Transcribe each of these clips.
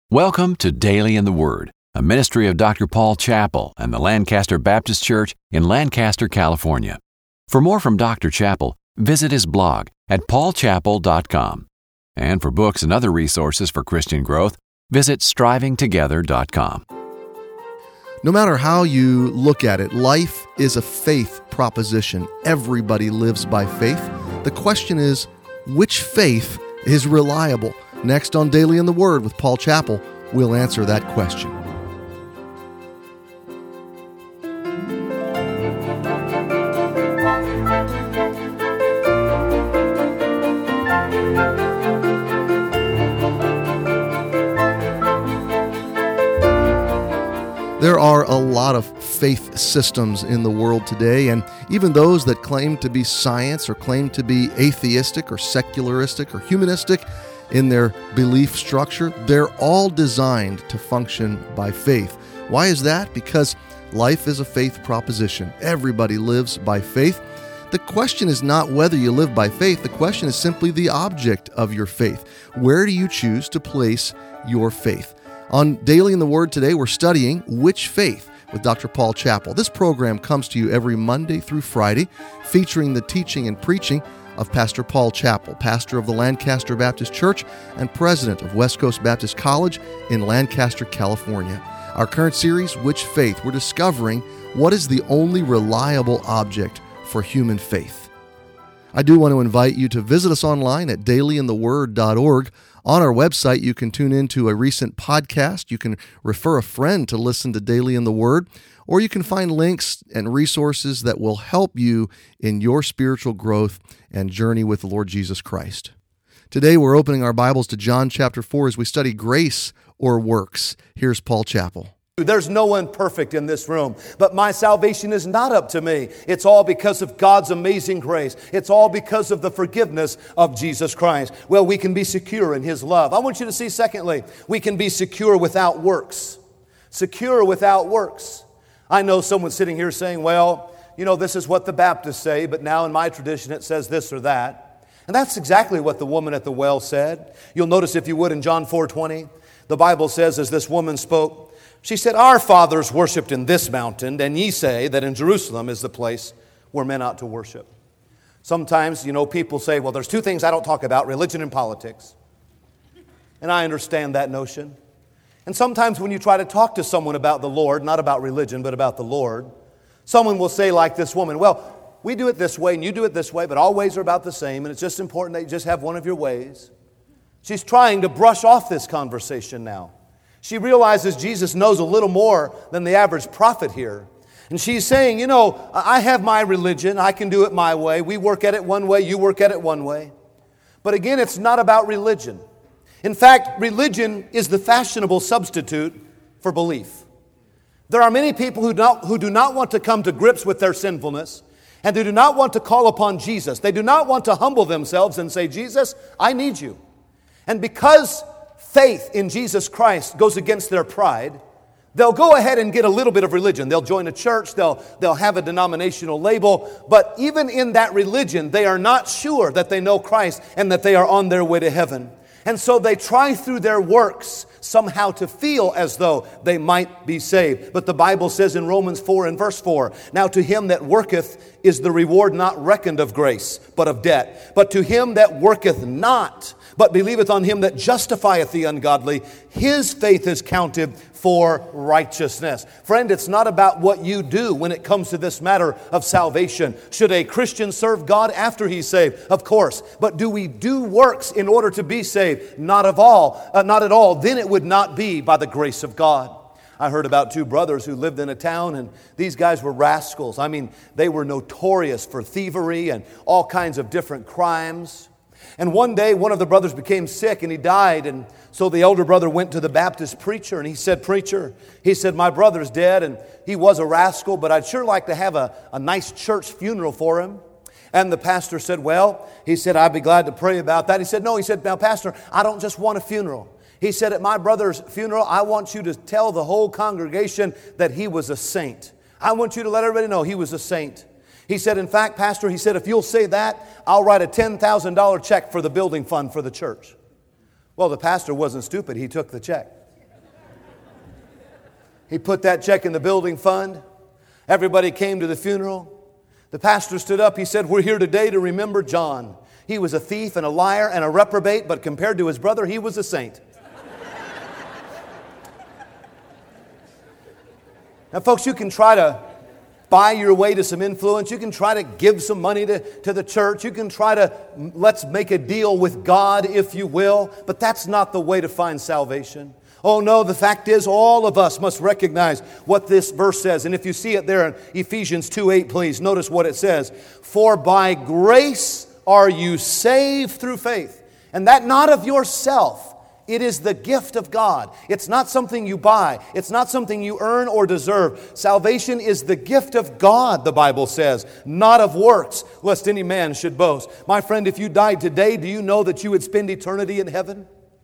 Welcome to Daily in the Word, a ministry of Dr. Paul Chappell and the Lancaster Baptist Church in Lancaster, California. For more from Dr. Chappell, visit his blog at paulchappell.com. And for books and other resources for Christian growth, visit strivingtogether.com. No matter how you look at it, life is a faith proposition. Everybody lives by faith. The question is, which faith is reliable? Next on Daily in the Word with Paul Chappell, we'll answer that question. There are a lot of faith systems in the world today, and even those that claim to be science or claim to be atheistic or secularistic or humanistic in their belief structure, they're all designed to function by faith. Why is that? Because life is a faith proposition. Everybody lives by faith. The question is not whether you live by faith. The question is simply the object of your faith. Where do you choose to place your faith? On Daily in the Word today, we're studying Which Faith with Dr. Paul Chappell. This program comes to you every Monday through Friday, featuring the teaching and preaching of Pastor Paul Chappell, pastor of the Lancaster Baptist Church and president of West Coast Baptist College in Lancaster, California. Our current series, Which Faith, we're discovering what is the only reliable object for human faith. I do want to invite you to visit us online at dailyintheword.org. On our website, you can tune into a recent podcast. You can refer a friend to listen to Daily in the Word, or you can find links and resources that will help you in your spiritual growth and journey with the Lord Jesus Christ. Today, we're opening our Bibles to John chapter 4 as we study grace or works. Here's Paul Chappell. There's no one perfect in this room, but my salvation is not up to me. It's all because of God's amazing grace. It's all because of the forgiveness of Jesus Christ. Well, we can be secure in His love. I want you to see, secondly, we can be secure without works. Secure without works. I know someone sitting here saying, well, this is what the Baptists say, but now in my tradition it says this or that. And that's exactly what the woman at the well said. You'll notice, if you would, in John 4:20, the Bible says, as this woman spoke, she said, "Our fathers worshipped in this mountain, and ye say that in Jerusalem is the place where men ought to worship." Sometimes, people say, well, there's two things I don't talk about, religion and politics. And I understand that notion. And sometimes when you try to talk to someone about the Lord, not about religion, but about the Lord, someone will say, like this woman, well, we do it this way and you do it this way, but all ways are about the same, and it's just important that you just have one of your ways. She's trying to brush off this conversation now. She realizes Jesus knows a little more than the average prophet here. And she's saying, I have my religion. I can do it my way. We work at it one way. You work at it one way. But again, it's not about religion. In fact, religion is the fashionable substitute for belief. There are many people who do not want to come to grips with their sinfulness, and they do not want to call upon Jesus. They do not want to humble themselves and say, Jesus, I need you. And because faith in Jesus Christ goes against their pride, they'll go ahead and get a little bit of religion. They'll join a church, they'll have a denominational label, but even in that religion, they are not sure that they know Christ and that they are on their way to heaven. And so they try through their works somehow to feel as though they might be saved. But the Bible says in Romans 4 and verse 4, "Now to him that worketh is the reward not reckoned of grace, but of debt. But to him that worketh not, but believeth on him that justifieth the ungodly, his faith is counted for righteousness." Friend, it's not about what you do when it comes to this matter of salvation. Should a Christian serve God after he's saved? Of course. But do we do works in order to be saved? Not at all. Then it would not be by the grace of God. I heard about two brothers who lived in a town, and these guys were rascals. They were notorious for thievery and all kinds of different crimes. And one day, one of the brothers became sick and he died. And so the elder brother went to the Baptist preacher and he said, "Preacher," he said, "my brother's dead and he was a rascal, but I'd sure like to have a nice church funeral for him." And the pastor said, "Well," he said, "I'd be glad to pray about that." He said, "No," he said, "Now, Pastor, I don't just want a funeral. He said, at my brother's funeral, I want you to tell the whole congregation that he was a saint. I want you to let everybody know he was a saint." He said, "In fact, Pastor," he said, "if you'll say that, I'll write a $10,000 check for the building fund for the church." Well, the pastor wasn't stupid. He took the check. He put that check in the building fund. Everybody came to the funeral. The pastor stood up. He said, we're here today to remember John. He was a thief and a liar and a reprobate, but compared to his brother, he was a saint. Now, folks, you can try to buy your way to some influence. You can try to give some money to the church. You can try to, let's make a deal with God, if you will. But that's not the way to find salvation. Oh no, the fact is all of us must recognize what this verse says. And if you see it there in Ephesians 2:8, please notice what it says. For by grace are you saved through faith. And that not of yourself. It is the gift of God. It's not something you buy. It's not something you earn or deserve. Salvation is the gift of God, the Bible says, not of works, lest any man should boast. My friend, if you died today, do you know that you would spend eternity in heaven?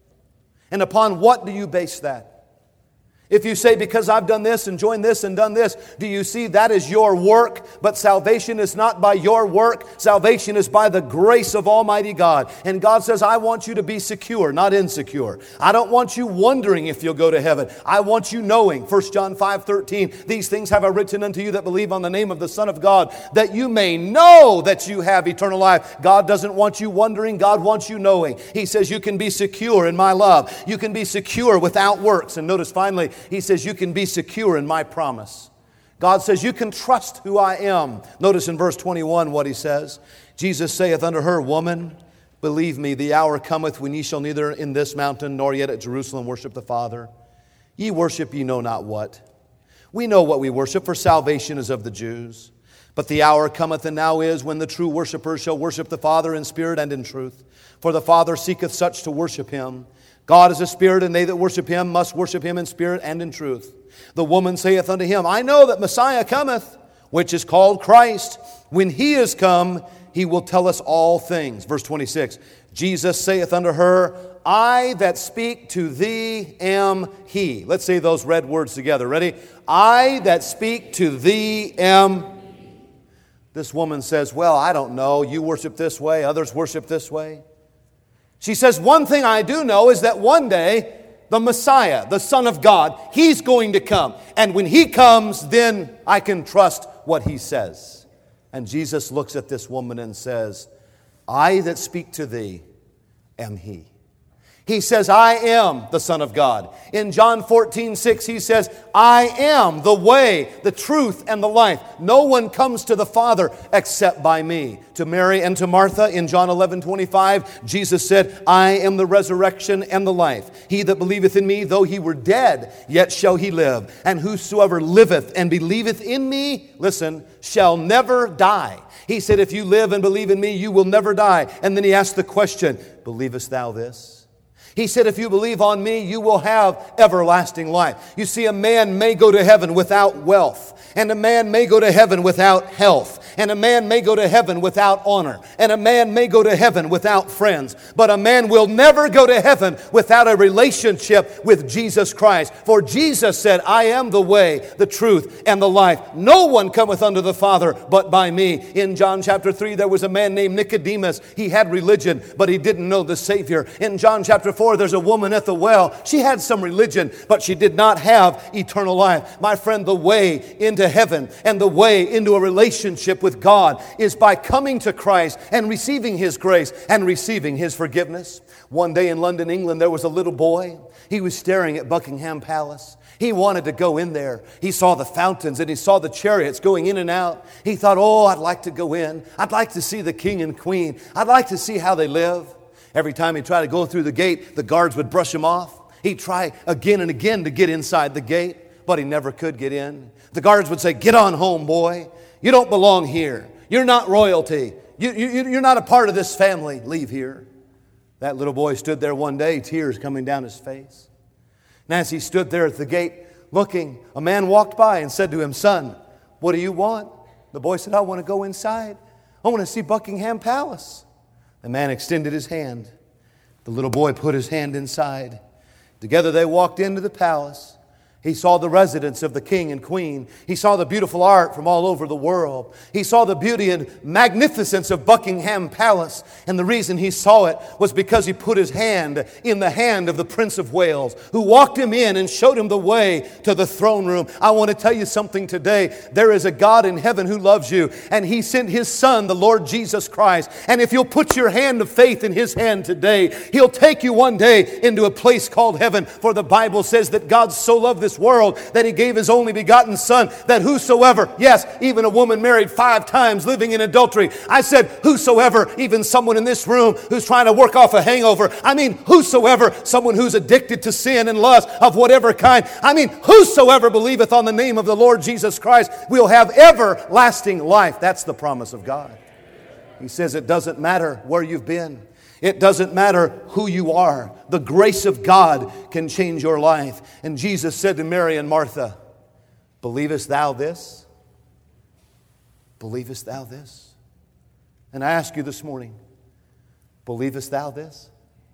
And upon what do you base that? If you say, because I've done this and joined this and done this, do you see that is your work? But salvation is not by your work. Salvation is by the grace of Almighty God. And God says, I want you to be secure, not insecure. I don't want you wondering if you'll go to heaven. I want you knowing. 1 John 5:13, these things have I written unto you that believe on the name of the Son of God, that you may know that you have eternal life. God doesn't want you wondering. God wants you knowing. He says you can be secure in my love. You can be secure without works. And notice finally, He says you can be secure in my promise. God says you can trust who I am. Notice in verse 21 what He says. Jesus saith unto her, Woman, believe me, the hour cometh when ye shall neither in this mountain nor yet at Jerusalem worship the Father. Ye worship ye know not what. We know what we worship, for salvation is of the Jews. But the hour cometh and now is when the true worshipers shall worship the Father in spirit and in truth. For the Father seeketh such to worship Him. God is a spirit, and they that worship Him must worship Him in spirit and in truth. The woman saith unto Him, I know that Messiah cometh, which is called Christ. When He is come, He will tell us all things. Verse 26, Jesus saith unto her, I that speak to thee am He. Let's say those red words together. Ready? I that speak to thee am. This woman says, well, I don't know. You worship this way, others worship this way. She says, one thing I do know is that one day, the Messiah, the Son of God, He's going to come. And when He comes, then I can trust what He says. And Jesus looks at this woman and says, I that speak to thee am He. He says, I am the Son of God. In John 14:6, He says, I am the way, the truth, and the life. No one comes to the Father except by me. To Mary and to Martha, in John 11:25, Jesus said, I am the resurrection and the life. He that believeth in me, though he were dead, yet shall he live. And whosoever liveth and believeth in me, listen, shall never die. He said, if you live and believe in me, you will never die. And then He asked the question, believest thou this? He said, if you believe on me, you will have everlasting life. You see, a man may go to heaven without wealth. And a man may go to heaven without health. And a man may go to heaven without honor. And a man may go to heaven without friends. But a man will never go to heaven without a relationship with Jesus Christ. For Jesus said, I am the way, the truth, and the life. No one cometh unto the Father but by me. In John chapter 3, there was a man named Nicodemus. He had religion, but he didn't know the Savior. In John chapter 4, there's a woman at the well. She had some religion, but she did not have eternal life. My friend, the way into heaven and the way into a relationship with God is by coming to Christ and receiving His grace and receiving His forgiveness. One day in London, England, there was a little boy. He was staring at Buckingham Palace. He wanted to go in there. He saw the fountains and he saw the chariots going in and out. He thought, oh, I'd like to go in. I'd like to see the king and queen. I'd like to see how they live. Every time he tried to go through the gate, the guards would brush him off. He'd try again and again to get inside the gate, but he never could get in. The guards would say, get on home, boy. You don't belong here. You're not royalty. You're not a part of this family. Leave here. That little boy stood there one day, tears coming down his face. And as he stood there at the gate looking, a man walked by and said to him, son, what do you want? The boy said, I want to go inside. I want to see Buckingham Palace. The man extended his hand. The little boy put his hand inside. Together they walked into the palace. He saw the residence of the king and queen. He saw the beautiful art from all over the world. He saw the beauty and magnificence of Buckingham Palace. And the reason he saw it was because he put his hand in the hand of the Prince of Wales, who walked him in and showed him the way to the throne room. I want to tell you something today. There is a God in heaven who loves you, and He sent His Son, the Lord Jesus Christ. And if you'll put your hand of faith in His hand today, He'll take you one day into a place called heaven. For the Bible says that God so loved this world that He gave His only begotten Son, that whosoever, yes, even a woman married 5 times living in adultery. I said whosoever, even someone in this room who's trying to work off a hangover. I mean whosoever, someone who's addicted to sin and lust of whatever kind. I mean whosoever believeth on the name of the Lord Jesus Christ will have everlasting life. That's the promise of God. He says it doesn't matter where you've been. It doesn't matter who you are. The grace of God can change your life. And Jesus said to Mary and Martha, believest thou this? Believest thou this? And I ask you this morning, believest thou this?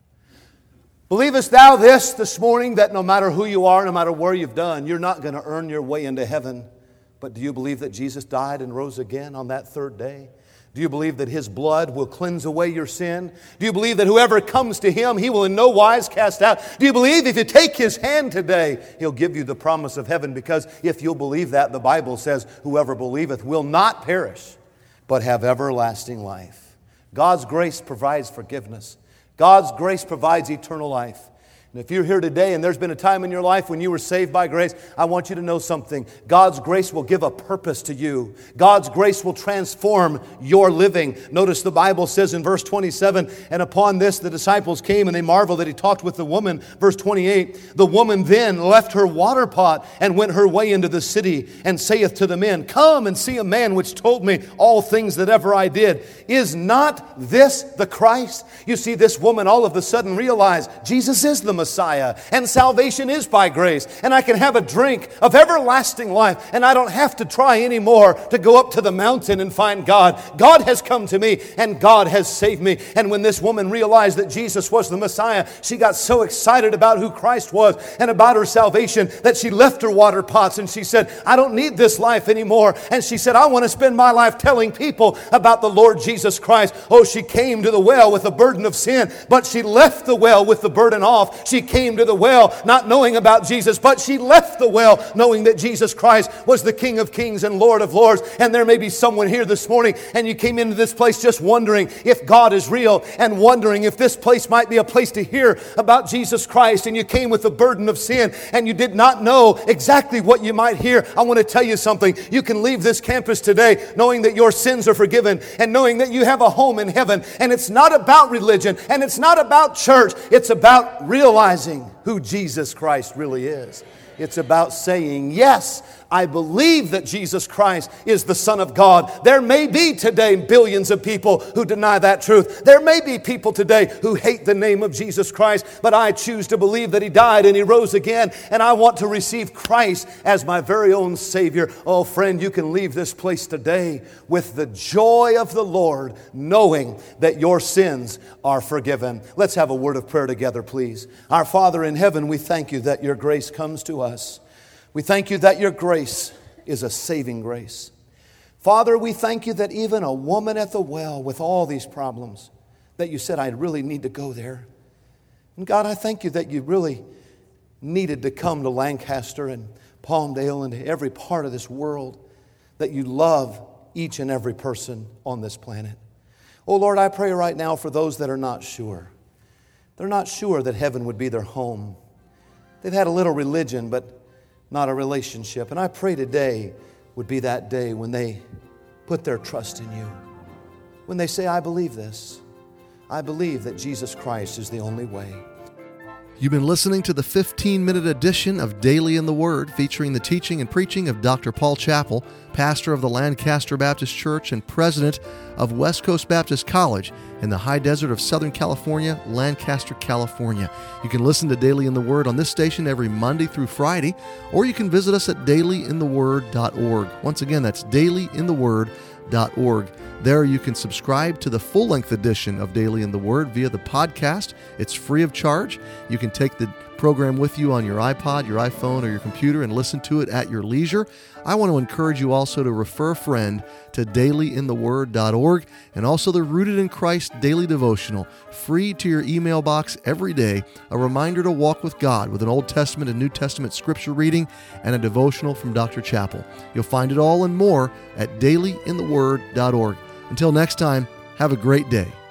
Believest thou this morning, that no matter who you are, no matter where you've done, you're not going to earn your way into heaven. But do you believe that Jesus died and rose again on that 3rd day? Do you believe that His blood will cleanse away your sin? Do you believe that whoever comes to Him, He will in no wise cast out? Do you believe if you take His hand today, He'll give you the promise of heaven? Because if you'll believe that, the Bible says, whoever believeth will not perish, but have everlasting life. God's grace provides forgiveness. God's grace provides eternal life. And if you're here today and there's been a time in your life when you were saved by grace, I want you to know something. God's grace will give a purpose to you. God's grace will transform your living. Notice the Bible says in verse 27, and upon this the disciples came and they marveled that He talked with the woman. Verse 28, the woman then left her water pot and went her way into the city and saith to the men, come and see a man which told me all things that ever I did. Is not this the Christ? You see, this woman all of a sudden realized Jesus is the Messiah, and salvation is by grace, and I can have a drink of everlasting life, and I don't have to try anymore to go up to the mountain and find God. God has come to me, and God has saved me. And when this woman realized that Jesus was the Messiah, she got so excited about who Christ was and about her salvation that she left her water pots and she said, I don't need this life anymore. And she said, I want to spend my life telling people about the Lord Jesus Christ. Oh, she came to the well with a burden of sin, but she left the well with the burden off. She came to the well not knowing about Jesus, but she left the well knowing that Jesus Christ was the King of Kings and Lord of Lords. And there may be someone here this morning and you came into this place just wondering if God is real and wondering if this place might be a place to hear about Jesus Christ, and you came with the burden of sin and you did not know exactly what you might hear. I want to tell you something. You can leave this campus today knowing that your sins are forgiven and knowing that you have a home in heaven. And it's not about religion and it's not about church. It's about realizing who Jesus Christ really is. It's about saying, yes, I believe that Jesus Christ is the Son of God. There may be today billions of people who deny that truth. There may be people today who hate the name of Jesus Christ, but I choose to believe that He died and He rose again, and I want to receive Christ as my very own Savior. Oh, friend, you can leave this place today with the joy of the Lord, knowing that your sins are forgiven. Let's have a word of prayer together, please. Our Father in heaven, we thank You that Your grace comes to us. We thank You that Your grace is a saving grace. Father, we thank You that even a woman at the well with all these problems, that You said, I really need to go there. And God, I thank You that You really needed to come to Lancaster and Palmdale and to every part of this world, that You love each and every person on this planet. Oh Lord, I pray right now for those that are not sure. They're not sure that heaven would be their home. They've had a little religion, but not a relationship. And I pray today would be that day when they put their trust in You. When they say, I believe this. I believe that Jesus Christ is the only way. You've been listening to the 15-minute edition of Daily in the Word, featuring the teaching and preaching of Dr. Paul Chappell, pastor of the Lancaster Baptist Church and president of West Coast Baptist College in the high desert of Southern California, Lancaster, California. You can listen to Daily in the Word on this station every Monday through Friday, or you can visit us at dailyintheword.org. Once again, that's dailyintheword.org. There you can subscribe to the full-length edition of Daily in the Word via the podcast. It's free of charge. You can take the program with you on your iPod, your iPhone, or your computer and listen to it at your leisure. I want to encourage you also to refer a friend to dailyintheword.org and also the Rooted in Christ Daily Devotional, free to your email box every day, a reminder to walk with God with an Old Testament and New Testament scripture reading and a devotional from Dr. Chappell. You'll find it all and more at dailyintheword.org. Until next time, have a great day.